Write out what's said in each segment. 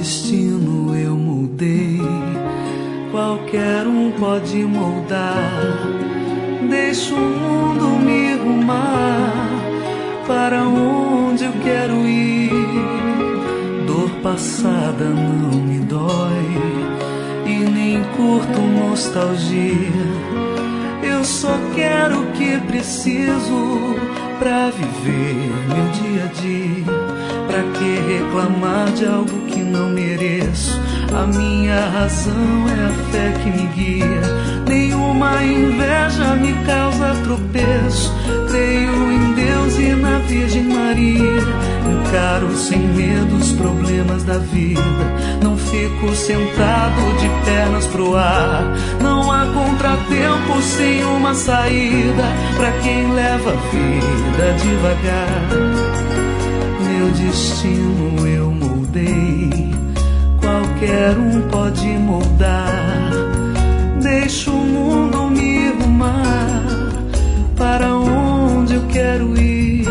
destino eu mudei, qualquer um pode moldar. Deixo o mundo me rumar para onde eu quero ir. Dor passada não me dói e nem curto nostalgia. Eu só quero o que preciso pra viver meu dia a dia. Pra que reclamar de algo que não mereço? A minha razão é a fé que me guia. Nenhuma inveja me causa tropeço. Creio em Deus e na Virgem Maria. Encaro sem medo os problemas da vida. Não fico sentado de pernas pro ar. Não há contratempo sem uma saída pra quem leva a vida devagar. Meu destino eu moldei, qualquer um pode moldar. Deixo o mundo me rumar para onde eu quero ir.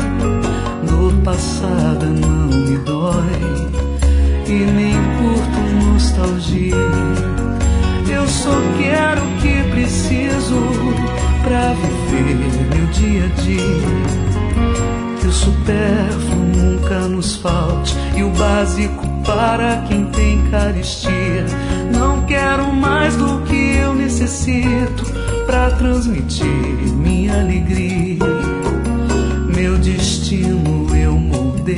Dor passada não me dói e nem curto nostalgia. Eu só quero o que preciso pra viver meu dia a dia. Que o supérfluo nunca nos falte e o básico para quem tem carestia. Não quero mais do que eu necessito pra transmitir minha alegria. Meu destino eu moldei,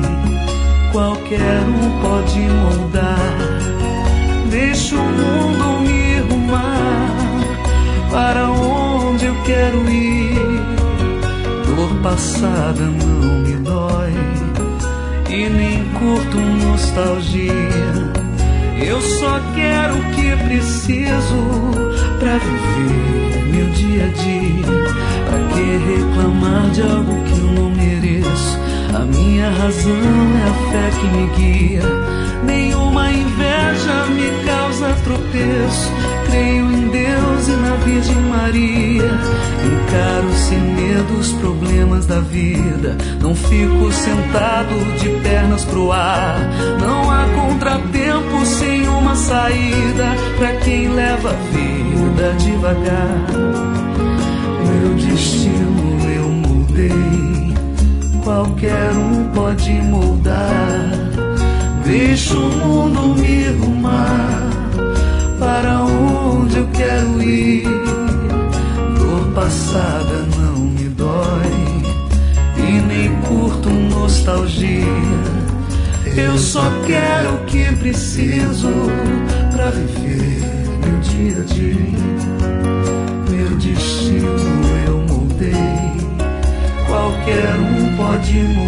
qualquer um pode moldar. Deixo o mundo me rumar para onde eu quero ir. Dor passada não me dói e nem curto nostalgia. Eu só quero o que preciso pra viver meu dia a dia. Pra que reclamar de algo que eu não mereço? A minha razão é a fé que me guia. Nenhuma inveja me causa tropeço. Creio em Deus e na Virgem Maria. Encaro sem medo os problemas da vida. Não fico sentado de pernas pro ar. Não há contratempo sem uma saída pra quem leva a vida devagar. Meu destino eu mudei, qualquer um pode moldar. Deixo o mundo me rumar para onde eu quero ir. Dor passada não me dói e nem curto nostalgia. Eu só quero o que preciso pra viver meu dia a dia. Meu destino eu moldei, qualquer um pode mudar.